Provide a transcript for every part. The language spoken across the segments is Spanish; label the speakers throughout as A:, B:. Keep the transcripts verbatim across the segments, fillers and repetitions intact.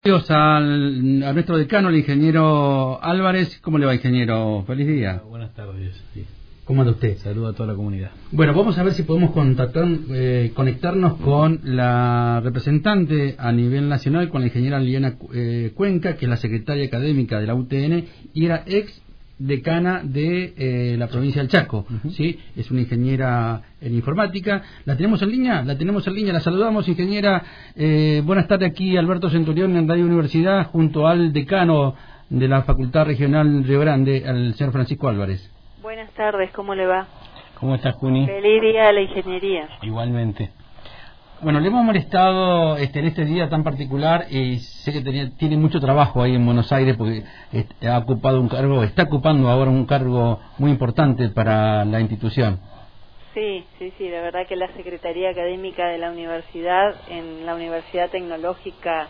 A: Bienvenidos al, a nuestro decano, el ingeniero Álvarez. ¿Cómo le va, ingeniero? Feliz día.
B: Buenas tardes. Sí.
A: ¿Cómo anda usted?
B: Saludo a toda la comunidad.
A: Bueno, vamos a ver si podemos contactar, eh, conectarnos con la representante a nivel nacional, con la ingeniera Liliana eh, Cuenca, que es la secretaria académica de la U T N y era ex decana de eh, la provincia del Chaco. Uh-huh. ¿Sí? Es una ingeniera en informática. ¿La tenemos en línea? La tenemos en línea. La saludamos, ingeniera. Eh, buenas tardes, aquí Alberto Centurión en Radio Universidad, junto al decano de la Facultad Regional Río Grande, al señor Francisco Álvarez.
C: Buenas tardes, ¿cómo le va?
B: ¿Cómo estás, Juni?
C: Feliz día a la ingeniería.
B: Igualmente.
A: Bueno, le hemos molestado este, en este día tan particular y sé que tenía, tiene mucho trabajo ahí en Buenos Aires porque este, ha ocupado un cargo, está ocupando ahora un cargo muy importante para la institución.
C: Sí, sí, sí, la verdad que la Secretaría Académica de la Universidad, en la Universidad Tecnológica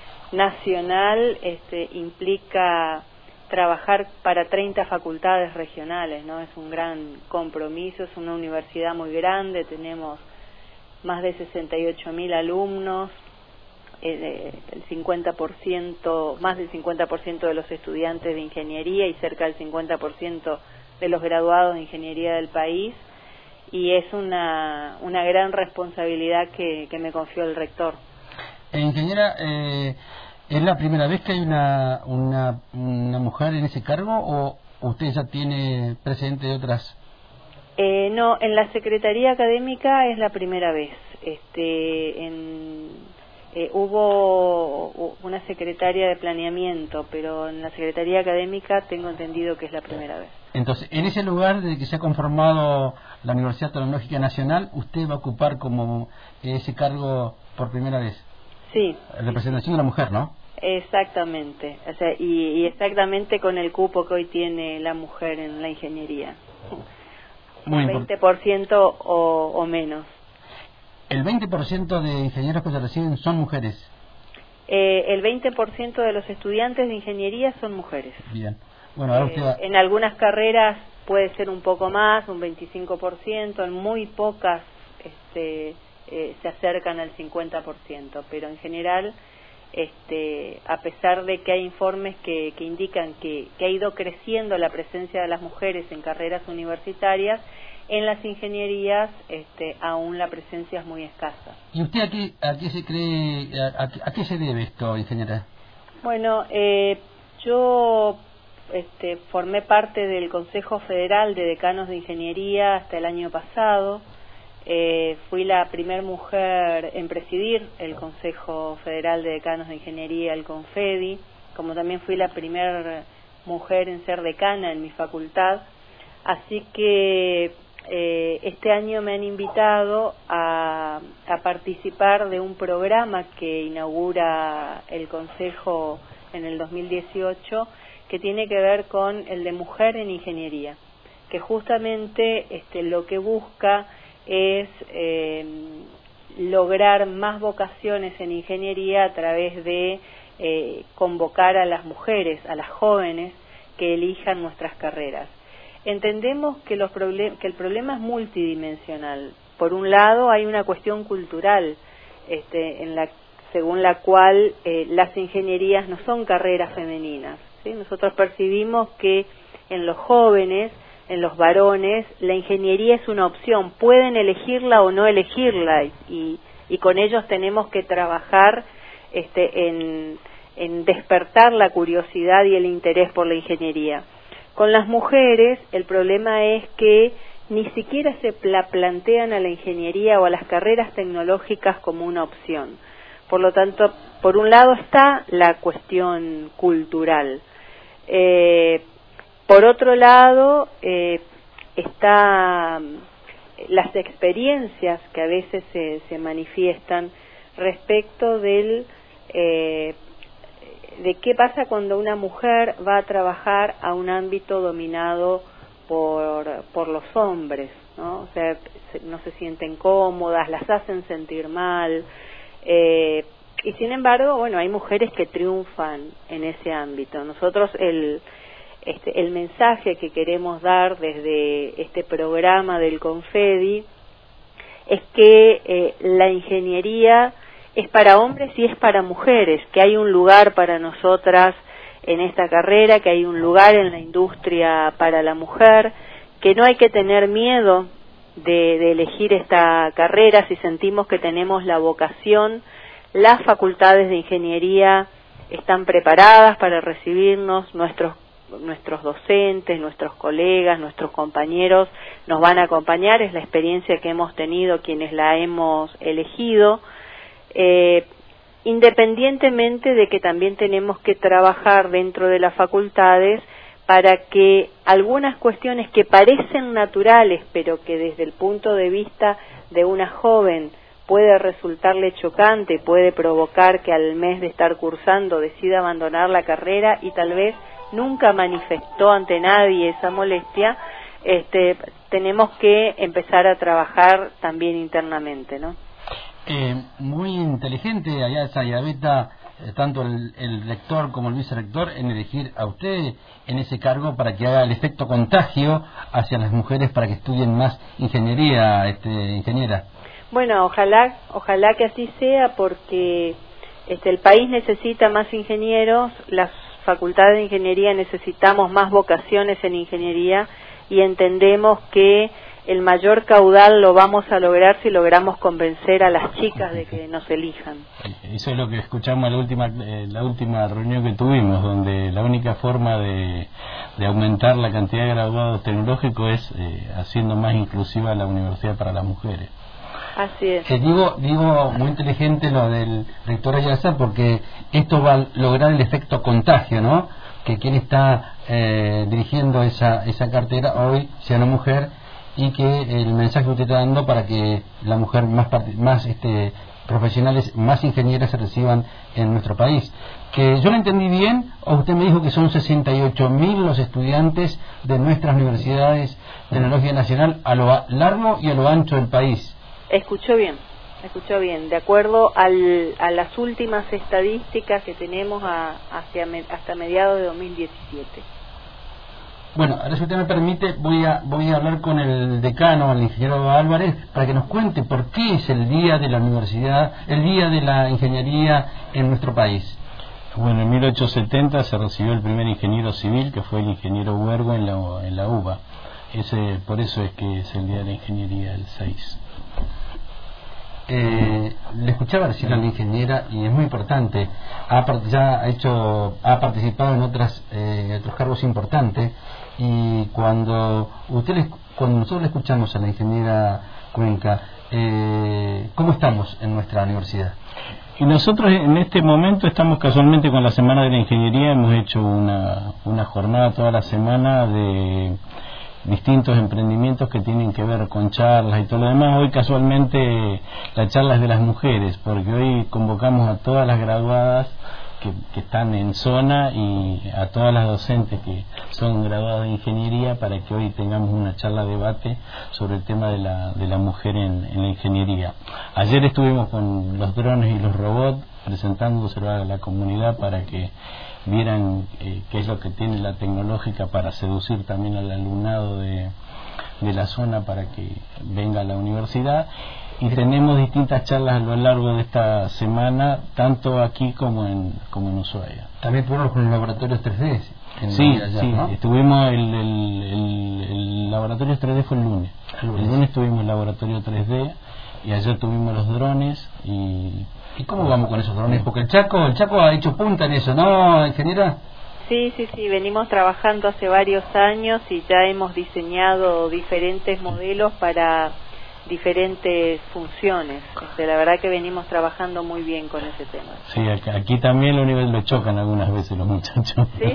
C: Nacional, este, implica trabajar para treinta facultades regionales, ¿no? Es un gran compromiso, es una universidad muy grande, tenemos más de sesenta y ocho mil alumnos, eh, el cincuenta por ciento, más del cincuenta por ciento de los estudiantes de ingeniería y cerca del cincuenta por ciento de los graduados de ingeniería del país, y es una, una gran responsabilidad que, que me confió el rector.
A: Eh, ingeniera, eh, ¿es la primera vez que hay una, una, una mujer en ese cargo o usted ya tiene precedente de otras?
C: Eh, no, en la Secretaría Académica es la primera vez. Este, en, eh, hubo una secretaria de planeamiento, pero en la Secretaría Académica tengo entendido que es la primera vez.
A: Entonces, en ese lugar desde que se ha conformado la Universidad Tecnológica Nacional, usted va a ocupar como ese cargo por primera vez.
C: Sí.
A: Representación de la mujer, ¿no?
C: Exactamente. O sea, y, y exactamente con el cupo que hoy tiene la mujer en la ingeniería.
A: Muy
C: veinte por ciento o, o menos.
A: ¿El veinte por ciento de ingenieros que se reciben son mujeres?
C: Eh, el veinte por ciento de los estudiantes de ingeniería son mujeres.
A: Bien. Bueno, ahora usted va...
C: eh, en algunas carreras puede ser un poco más, un veinticinco por ciento, en muy pocas este, eh, se acercan al cincuenta por ciento, pero en general, este, a pesar de que hay informes que, que indican que, que ha ido creciendo la presencia de las mujeres en carreras universitarias, en las ingenierías este, aún la presencia es muy escasa.
A: ¿Y usted a qué, a qué se cree, a, a, a qué se debe esto, ingeniera?
C: Bueno, eh, yo este, formé parte del Consejo Federal de Decanos de Ingeniería hasta el año pasado. Eh, fui la primer mujer en presidir el Consejo Federal de Decanos de Ingeniería, el CONFEDI, como también fui la primera mujer en ser decana en mi facultad. Así que eh, este año me han invitado a, a participar de un programa que inaugura el Consejo en el dos mil dieciocho, que tiene que ver con el de mujer en ingeniería, que justamente este, lo que busca es eh, lograr más vocaciones en ingeniería a través de eh, convocar a las mujeres, a las jóvenes que elijan nuestras carreras. Entendemos que, los problem- que el problema es multidimensional. Por un lado hay una cuestión cultural, este, en la, según la cual eh, las ingenierías no son carreras femeninas, ¿sí? Nosotros percibimos que en los jóvenes, en los varones, la ingeniería es una opción, pueden elegirla o no elegirla, y, y con ellos tenemos que trabajar este, en, en despertar la curiosidad y el interés por la ingeniería. Con las mujeres el problema es que ni siquiera se la plantean a la ingeniería o a las carreras tecnológicas como una opción. Por lo tanto, por un lado está la cuestión cultural. Eh, Por otro lado, eh, está las experiencias que a veces se, se manifiestan respecto del eh, de qué pasa cuando una mujer va a trabajar a un ámbito dominado por, por los hombres, ¿no? O sea, no se sienten cómodas, las hacen sentir mal, eh, y sin embargo, bueno, hay mujeres que triunfan en ese ámbito. Nosotros el Este, el mensaje que queremos dar desde este programa del CONFEDI es que eh, la ingeniería es para hombres y es para mujeres, que hay un lugar para nosotras en esta carrera, que hay un lugar en la industria para la mujer, que no hay que tener miedo de, de elegir esta carrera si sentimos que tenemos la vocación. Las facultades de ingeniería están preparadas para recibirnos, nuestros nuestros docentes, nuestros colegas, nuestros compañeros nos van a acompañar, es la experiencia que hemos tenido quienes la hemos elegido, eh, independientemente de que también tenemos que trabajar dentro de las facultades para que algunas cuestiones que parecen naturales, pero que desde el punto de vista de una joven puede resultarle chocante, puede provocar que al mes de estar cursando decida abandonar la carrera y tal vez nunca manifestó ante nadie esa molestia, este, tenemos que empezar a trabajar también internamente, ¿no?
A: Eh, muy inteligente allá Sayabeta, eh, tanto el, el rector como el vicerrector, en elegir a usted en ese cargo para que haga el efecto contagio hacia las mujeres para que estudien más ingeniería, este, ingeniera.
C: Bueno, ojalá, ojalá que así sea, porque este, el país necesita más ingenieros, las facultades de ingeniería necesitamos más vocaciones en ingeniería y entendemos que el mayor caudal lo vamos a lograr si logramos convencer a las chicas de que nos elijan.
B: Eso es lo que escuchamos en la última, eh, la última reunión que tuvimos, donde la única forma de, de aumentar la cantidad de graduados tecnológicos es eh, haciendo más inclusiva la universidad para las mujeres.
C: Así es.
A: Eh, digo, digo, muy inteligente lo del rector Ayaza, porque esto va a lograr el efecto contagio, ¿no? Que quien está eh, dirigiendo esa, esa cartera hoy sea una mujer, y que el mensaje que usted está dando para que la mujer más más este profesionales, más ingenieras se reciban en nuestro país. Que yo lo entendí bien, o usted me dijo que son sesenta y ocho mil los estudiantes de nuestras universidades de tecnología nacional a lo largo y a lo ancho del país.
C: Escuchó bien, escuchó bien. De acuerdo al, a las últimas estadísticas que tenemos a, hacia, hasta mediados de dos mil diecisiete.
A: Bueno, ahora si usted me permite, voy a voy a hablar con el decano, el ingeniero Álvarez, para que nos cuente por qué es el día de la universidad, el día de la ingeniería en nuestro país.
B: Bueno, en mil ochocientos setenta se recibió el primer ingeniero civil, que fue el ingeniero Huergo en la, en la U B A. Ese, por eso es que es el día de la ingeniería, el seis.
A: Eh, le escuchaba decir a la ingeniera, y es muy importante, ha, ya ha hecho ha participado en otras eh, otros cargos importantes, y cuando usted le, cuando nosotros le escuchamos a la ingeniera Cuenca, eh, ¿cómo estamos en nuestra universidad?
B: Y nosotros en este momento estamos casualmente con la Semana de la Ingeniería, hemos hecho una, una jornada toda la semana de distintos emprendimientos que tienen que ver con charlas y todo lo demás. Hoy casualmente la charla es de las mujeres, porque hoy convocamos a todas las graduadas que, que están en zona y a todas las docentes que son graduadas de ingeniería, para que hoy tengamos una charla de debate sobre el tema de la, de la mujer en, en la ingeniería. Ayer estuvimos con los drones y los robots presentándoselo a la comunidad para que vieran eh, qué es lo que tiene la tecnológica para seducir también al alumnado de, de la zona para que venga a la universidad. Y tenemos distintas charlas a lo largo de esta semana, tanto aquí como en como en Ushuaia.
A: También tuvimos con los laboratorios tres D. En
B: Sí,
A: allá,
B: sí,
A: ¿no?
B: estuvimos, el, el, el, el laboratorio tres D fue el lunes. El lunes, el lunes tuvimos el laboratorio tres D y ayer tuvimos los drones. y
A: ¿Y cómo vamos con esos drones? Porque el Chaco, el Chaco ha hecho punta en eso, ¿no, ingeniera?
C: Sí, sí, sí, venimos trabajando hace varios años y ya hemos diseñado diferentes modelos para diferentes funciones. Este, la verdad que venimos trabajando muy bien con ese tema.
B: Sí, aquí, aquí también lo único lo chocan algunas veces los muchachos.
C: Sí,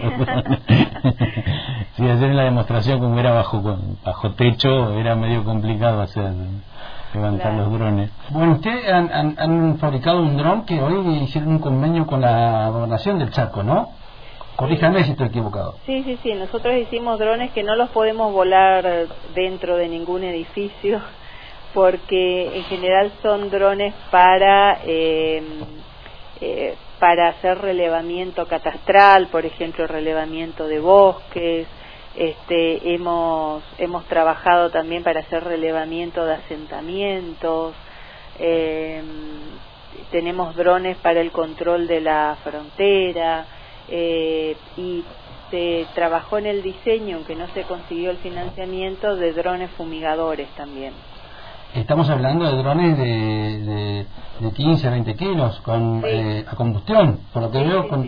B: sí, ayer en la demostración, como era bajo bajo techo, era medio complicado hacer levantar claro. los drones.
A: Bueno, ustedes han, han, han fabricado un dron que hoy hicieron un convenio con la gobernación del Chaco, ¿no? Corríjame sí. si estoy equivocado.
C: Sí, sí, sí, nosotros hicimos drones que no los podemos volar dentro de ningún edificio, porque en general son drones para eh, eh, para hacer relevamiento catastral, por ejemplo, relevamiento de bosques. Este, hemos hemos trabajado también para hacer relevamiento de asentamientos, eh, tenemos drones para el control de la frontera, eh, y se trabajó en el diseño, aunque no se consiguió el financiamiento, de drones fumigadores también.
A: Estamos hablando de drones de, de, de quince a veinte kilos con sí. eh, a combustión, por lo que sí, veo.
C: Sí,
A: con...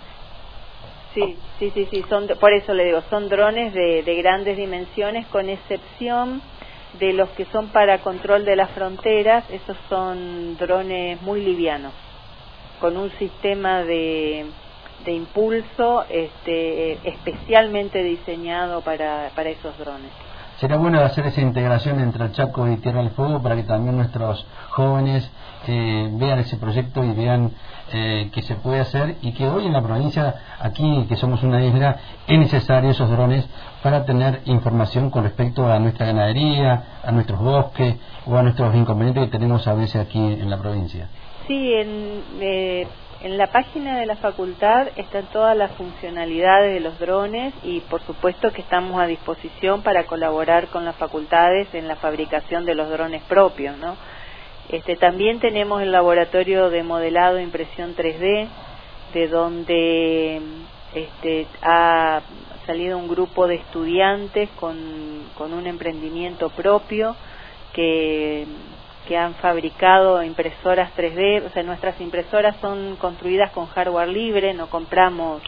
C: sí, sí, sí, sí, son, por eso le digo, son drones de, de grandes dimensiones, con excepción de los que son para control de las fronteras. Esos son drones muy livianos, con un sistema de, de impulso este, especialmente diseñado para, para esos drones.
A: Será bueno hacer esa integración entre el Chaco y Tierra del Fuego para que también nuestros jóvenes eh, vean ese proyecto y vean eh, que se puede hacer, y que hoy en la provincia, aquí que somos una isla, es necesario esos drones para tener información con respecto a nuestra ganadería, a nuestros bosques o a nuestros inconvenientes que tenemos a veces aquí en la provincia.
C: Sí, en... Eh... En la página de la facultad están todas las funcionalidades de los drones, y por supuesto que estamos a disposición para colaborar con las facultades en la fabricación de los drones propios, ¿no? Este, también tenemos el laboratorio de modelado e impresión tres D, de donde este, ha salido un grupo de estudiantes con, con un emprendimiento propio que... que han fabricado impresoras tres D. O sea, nuestras impresoras son construidas con hardware libre, no compramos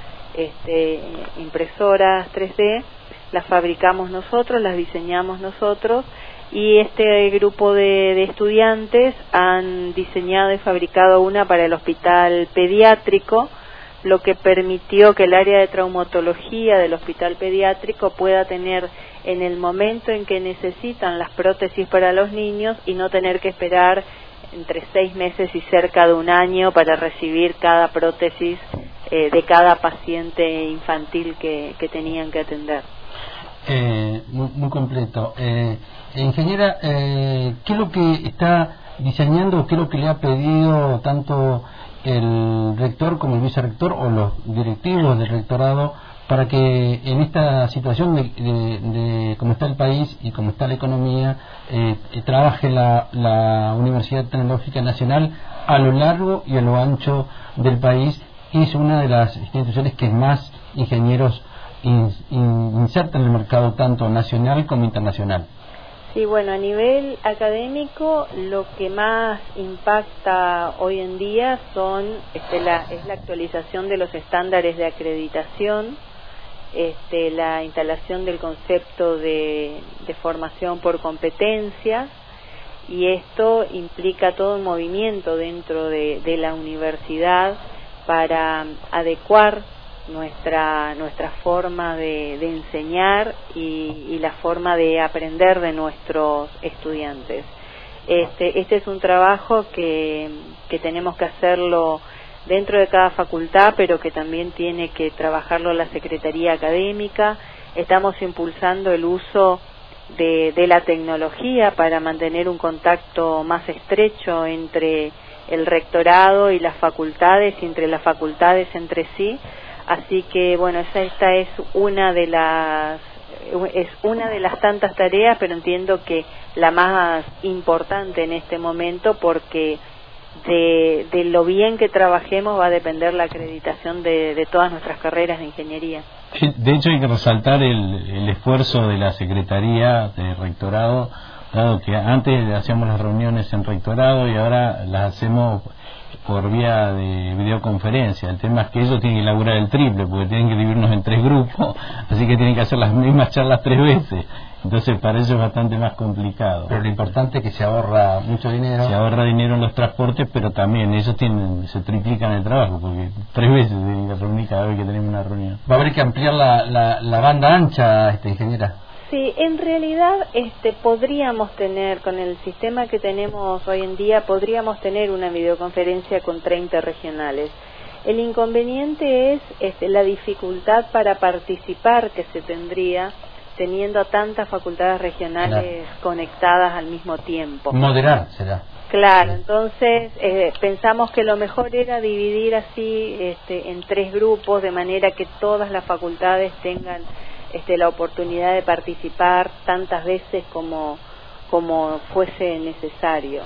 C: este, impresoras tres D, las fabricamos nosotros, las diseñamos nosotros, y este grupo de, de estudiantes han diseñado y fabricado una para el hospital pediátrico, lo que permitió que el área de traumatología del hospital pediátrico pueda tener en el momento en que necesitan las prótesis para los niños y no tener que esperar entre seis meses y cerca de un año para recibir cada prótesis eh, de cada paciente infantil que, que tenían que atender.
A: Eh, muy, muy completo. Eh, ingeniera, eh, ¿qué es lo que está diseñando, qué es lo que le ha pedido tanto el rector como el vicerrector o los directivos del rectorado para que en esta situación de, de, de cómo está el país y cómo está la economía, eh, trabaje la, la Universidad Tecnológica Nacional a lo largo y a lo ancho del país? Es una de las instituciones que más ingenieros in, in, insertan en el mercado, tanto nacional como internacional.
C: Sí, bueno, a nivel académico lo que más impacta hoy en día son este, la, es la actualización de los estándares de acreditación, este, la instalación del concepto de, de formación por competencias, y esto implica todo un movimiento dentro de, de la universidad para adecuar nuestra nuestra forma de, de enseñar y, y la forma de aprender de nuestros estudiantes. Este, este es un trabajo que, que tenemos que hacerlo dentro de cada facultad, pero que también tiene que trabajarlo la Secretaría Académica. Estamos impulsando el uso de, de la tecnología para mantener un contacto más estrecho entre el rectorado y las facultades, y entre las facultades entre sí. Así que bueno, esa, esta es una de las es una de las tantas tareas, pero entiendo que la más importante en este momento, porque de, de lo bien que trabajemos va a depender la acreditación de, de todas nuestras carreras de ingeniería.
B: De hecho, hay que resaltar el, el esfuerzo de la Secretaría de Rectorado, dado que antes hacíamos las reuniones en Rectorado y ahora las hacemos por vía de videoconferencia. El tema es que ellos tienen que elaborar el triple, porque tienen que dividirnos en tres grupos, así que tienen que hacer las mismas charlas tres veces. Entonces para ellos es bastante más complicado.
A: Pero lo importante es que se ahorra mucho dinero.
B: Se ahorra dinero en los transportes, pero también ellos tienen se triplican el trabajo, porque tres veces se tienen que reunir cada vez que tenemos una reunión.
A: Va a haber que ampliar la, la, la banda ancha, este, ingeniera.
C: Sí, en realidad este, podríamos tener, con el sistema que tenemos hoy en día, podríamos tener una videoconferencia con treinta regionales. El inconveniente es este, la dificultad para participar que se tendría teniendo a tantas facultades regionales claro. conectadas al mismo tiempo.
A: Moderar será.
C: Claro, entonces eh, pensamos que lo mejor era dividir así este, en tres grupos, de manera que todas las facultades tengan este, la oportunidad de participar tantas veces como, como fuese necesario.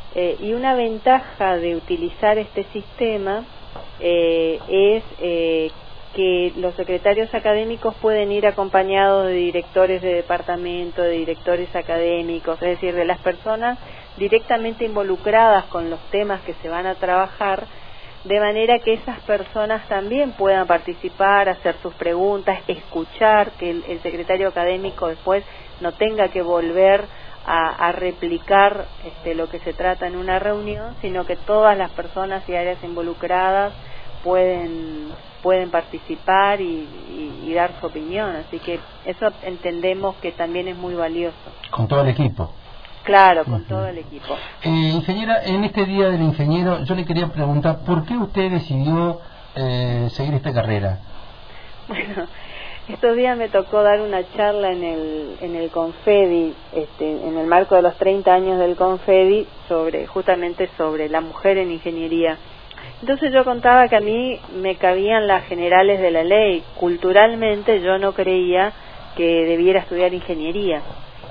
C: Eh, y una ventaja de utilizar este sistema eh, es eh, que los secretarios académicos pueden ir acompañados de directores de departamento, de directores académicos, es decir, de las personas directamente involucradas con los temas que se van a trabajar, de manera que esas personas también puedan participar, hacer sus preguntas, escuchar, que el, el secretario académico después no tenga que volver a, a replicar este, lo que se trata en una reunión, sino que todas las personas y áreas involucradas pueden pueden participar y, y, y dar su opinión, así que eso entendemos que también es muy valioso.
B: Con todo el equipo.
C: Claro, con
B: uh-huh.
C: todo el equipo.
B: Eh, ingeniera, en este Día del Ingeniero yo le quería preguntar, ¿por qué usted decidió eh, seguir esta carrera?
C: Bueno, estos días me tocó dar una charla en el en el Confedi, este, en el marco de los treinta años del Confedi, sobre justamente sobre la mujer en ingeniería. Entonces yo contaba que a mí me cabían las generales de la ley. Culturalmente yo no creía que debiera estudiar ingeniería.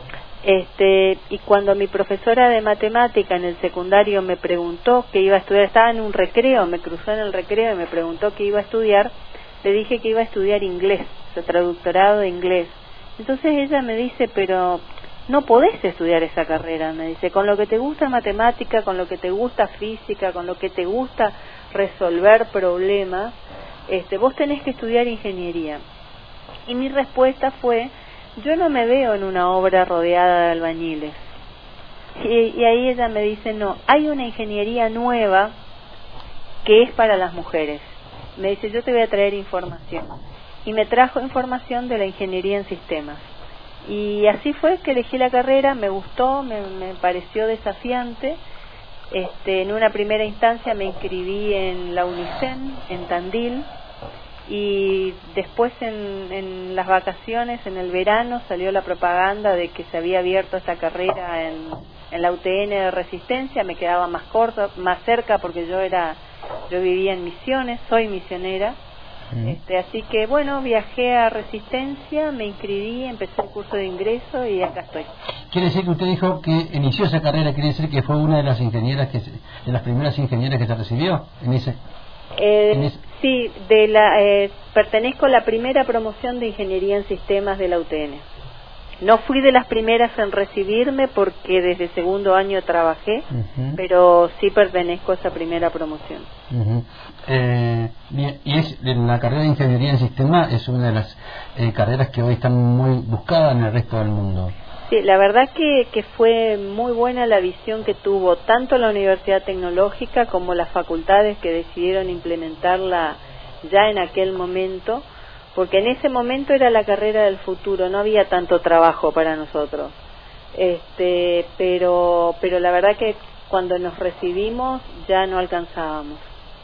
C: Este, y cuando mi profesora de matemática en el secundario me preguntó qué iba a estudiar, estaba en un recreo, me cruzó en el recreo y me preguntó qué iba a estudiar, le dije que iba a estudiar inglés, o traductorado de inglés. Entonces ella me dice, pero no podés estudiar esa carrera, me dice, con lo que te gusta matemática, con lo que te gusta física, con lo que te gusta resolver problemas, este, vos tenés que estudiar ingeniería. Y mi respuesta fue, yo no me veo en una obra rodeada de albañiles. Y, y ahí ella me dice, no, hay una ingeniería nueva que es para las mujeres. Me dice, yo te voy a traer información. Y me trajo información de la ingeniería en sistemas. Y así fue que elegí la carrera, me gustó, me, me pareció desafiante. Este, en una primera instancia me inscribí en la UNICEN, en Tandil, y después en, en las vacaciones, en el verano, salió la propaganda de que se había abierto esta carrera en, en la U T N de Resistencia. Me quedaba más corto, más cerca, porque yo era, yo vivía en Misiones, soy misionera. Mm. Este, así que bueno, viajé a Resistencia, me inscribí, empecé el curso de ingreso y acá estoy.
B: Quiere decir que usted dijo que inició esa carrera, quiere decir que fue una de las ingenieras que se, de las primeras ingenieras que se recibió en ese.
C: Eh,
B: en ese...
C: Sí, de la, eh, pertenezco a la primera promoción de ingeniería en sistemas de la U T N. No fui de las primeras en recibirme porque desde segundo año trabajé, uh-huh. pero sí pertenezco a esa primera promoción.
B: Uh-huh. eh, bien, y es la carrera de ingeniería en sistemas es una de las eh, carreras que hoy están muy buscadas en el resto del mundo.
C: Sí, la verdad que, que fue muy buena la visión que tuvo tanto la Universidad Tecnológica como las facultades que decidieron implementarla ya en aquel momento, porque en ese momento era la carrera del futuro, no había tanto trabajo para nosotros. Este, pero, pero la verdad que cuando nos recibimos ya no alcanzábamos.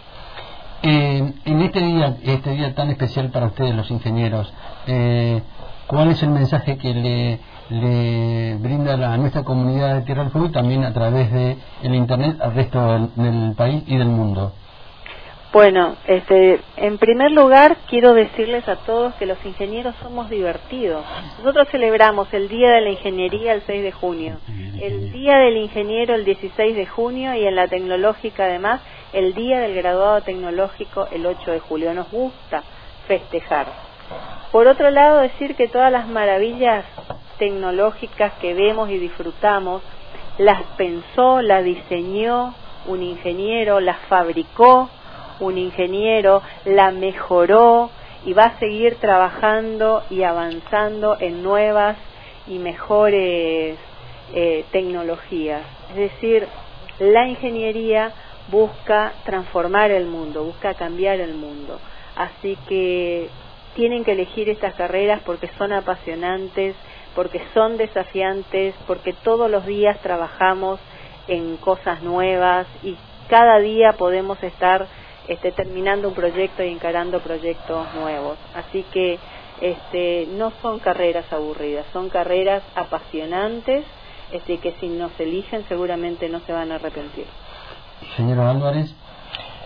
B: Eh, en este día, este día tan especial para ustedes, los ingenieros, eh, ¿cuál es el mensaje que le le brinda a nuestra comunidad de Tierra del Fuego y también a través de el internet al resto del, del país y del mundo?
C: Bueno, este, en primer lugar quiero decirles a todos que los ingenieros somos divertidos. Nosotros celebramos el Día de la Ingeniería el seis de junio, el Día del Ingeniero el dieciséis de junio y en la Tecnológica además el Día del Graduado Tecnológico el ocho de julio. Nos gusta festejar. Por otro lado, decir que todas las maravillas tecnológicas que vemos y disfrutamos las pensó, las diseñó un ingeniero, las fabricó un ingeniero, la mejoró y va a seguir trabajando y avanzando en nuevas y mejores eh, tecnologías. Es decir, la ingeniería busca transformar el mundo, busca cambiar el mundo. Así que tienen que elegir estas carreras porque son apasionantes, porque son desafiantes, porque todos los días trabajamos en cosas nuevas y cada día podemos estar este, terminando un proyecto y encarando proyectos nuevos. Así que este, no son carreras aburridas, son carreras apasionantes este, que si nos eligen seguramente no se van a arrepentir.
B: Señora Álvarez.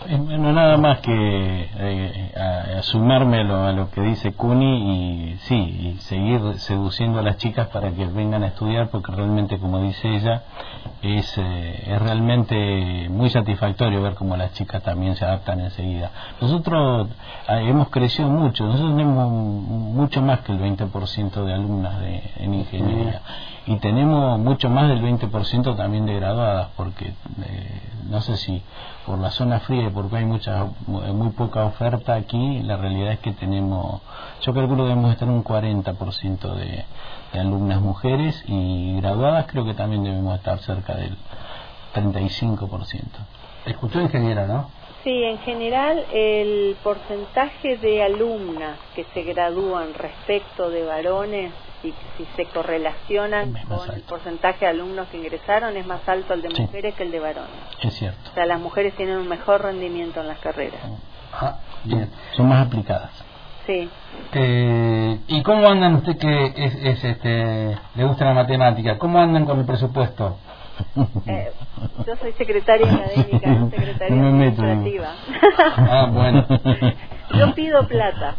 B: Bueno, nada más que eh, a, a sumarme a lo, a lo que dice Cuni y sí, y seguir seduciendo a las chicas para que vengan a estudiar, porque realmente, como dice ella, es, eh, es realmente muy satisfactorio ver cómo las chicas también se adaptan enseguida. Nosotros eh, hemos crecido mucho, nosotros tenemos mucho más que el veinte por ciento de alumnas de, en ingeniería, y tenemos mucho más del veinte por ciento también de graduadas, porque eh, no sé si por la zona fría y porque hay mucha muy poca oferta aquí, la realidad es que tenemos, yo calculo que debemos estar un cuarenta por ciento de, de alumnas mujeres, y graduadas creo que también debemos estar cerca del treinta y cinco por ciento.
A: Escuchó, ingeniera, ¿no?
C: Sí, en general el porcentaje de alumnas que se gradúan respecto de varones, si, si se correlacionan
B: Es
C: con
B: más
C: el
B: alto.
C: porcentaje de alumnos que ingresaron, es más alto el de
B: Sí.
C: mujeres que el de varones.
B: Es cierto.
C: O sea, las mujeres tienen un mejor rendimiento en las carreras.
A: Ah, bien.
B: Son más aplicadas.
C: Sí.
A: Eh, ¿Y cómo andan usted que es, es este le gusta la matemática? ¿Cómo andan con el presupuesto?
C: Eh, yo soy secretaria académica, no secretaria
B: No me meto.
C: administrativa.
A: Ah, bueno.
C: Yo pido plata.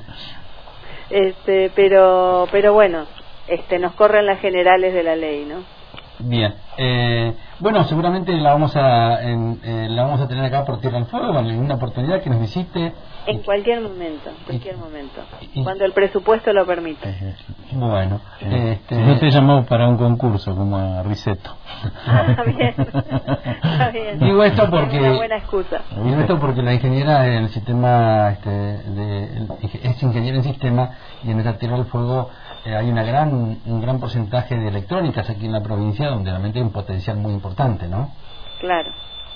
C: Este, pero pero bueno, este nos corren las generales de la ley, ¿no?
A: Bien. Eh, bueno, seguramente la vamos a en, eh, la vamos a tener acá por Tierra del Fuego, en alguna oportunidad que nos visite.
C: En cualquier momento, en cualquier momento,
A: y-
C: cuando el presupuesto lo permita.
A: Bueno,
B: Eh,
A: este,
B: no te llamamos para un concurso como a Riseto.
C: Está bien, está bien.
A: Digo esto
C: Es
A: porque-
C: una buena excusa.
A: digo esto porque la ingeniera en el sistema este, de, el- es ingeniera en sistema, y en esta Tierra del Fuego eh, hay una gran un gran porcentaje de electrónicas aquí en la provincia, donde realmente hay un potencial muy importante, ¿no?
C: Claro.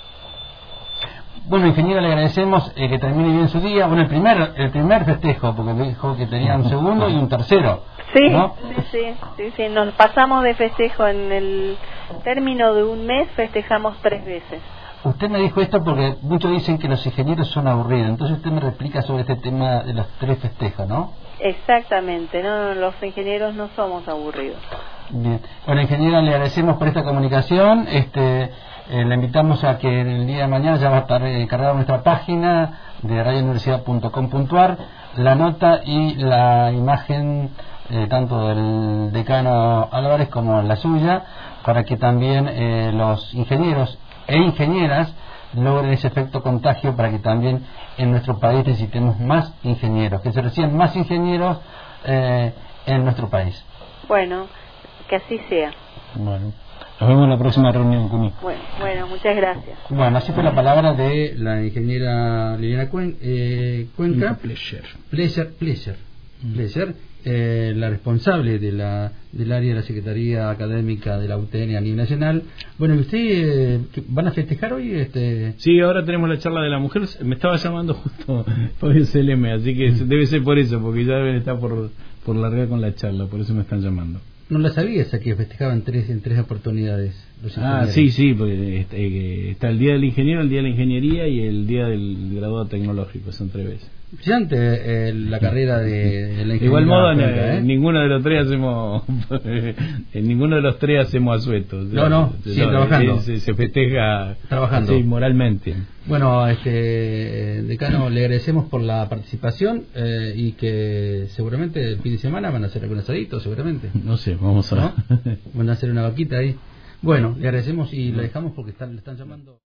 A: Bueno, ingeniera, le agradecemos eh, que termine bien su día. Bueno, el primer el primer festejo, porque me dijo que tenía un segundo y un tercero.
C: Sí,
A: ¿no?
C: sí, sí, sí, sí, nos pasamos de festejo en el término de un mes, festejamos tres veces.
A: Usted me dijo esto porque muchos dicen que los ingenieros son aburridos. Entonces usted me replica sobre este tema de los tres festejos, ¿no?
C: Exactamente, no, los ingenieros no somos aburridos.
A: Bien. Bueno, ingeniera, le agradecemos por esta comunicación. Este, eh, le invitamos a que el día de mañana ya va a estar eh, cargada nuestra página de radio universidad punto com punto a r la nota y la imagen eh, tanto del decano Álvarez como la suya, para que también eh, los ingenieros e ingenieras logren ese efecto contagio, para que también en nuestro país necesitemos más ingenieros, que se reciban más ingenieros eh, en nuestro país.
C: Bueno, que así sea.
B: Bueno, nos vemos en la próxima reunión, Cuni.
C: Bueno, bueno, muchas gracias.
A: Bueno, así fue la palabra de la ingeniera Liliana Cuen, eh, Cuenca.
B: Pleasure.
A: Pleasure, Pleasure, Pleasure, eh, la responsable de la del área de la Secretaría Académica de la U T N a nivel nacional. Bueno, ¿y usted eh, qué- van a festejar hoy? Este...
B: Sí, ahora tenemos la charla de la mujer. Me estaba llamando justo por el C L M, así que debe ser por eso, porque ya deben estar por, por largar con la charla, por eso me están llamando.
A: No la sabía esa que festejaban tres en tres oportunidades. Los
B: Ah,
A: ingenieros.
B: sí, sí, porque este, eh, está el Día del Ingeniero, el Día de la Ingeniería y el Día del Graduado Tecnológico, son tres veces.
A: Brillante eh, la carrera de, de la
B: De igual
A: ingeniera
B: modo,
A: Cuenca,
B: en
A: ¿eh?
B: ninguno de los tres hacemos en ninguno de los tres hacemos asuetos.
A: No, no,
B: se,
A: siguen trabajando.
B: Se, se festeja
A: Trabajando.
B: sí, moralmente.
A: Bueno, este, decano, le agradecemos por la participación eh, y que seguramente el fin de semana van a hacer algún asadito, seguramente.
B: No sé, vamos a
A: ¿No? Van a hacer una vaquita ahí. Bueno, le agradecemos y la dejamos porque están, le están llamando.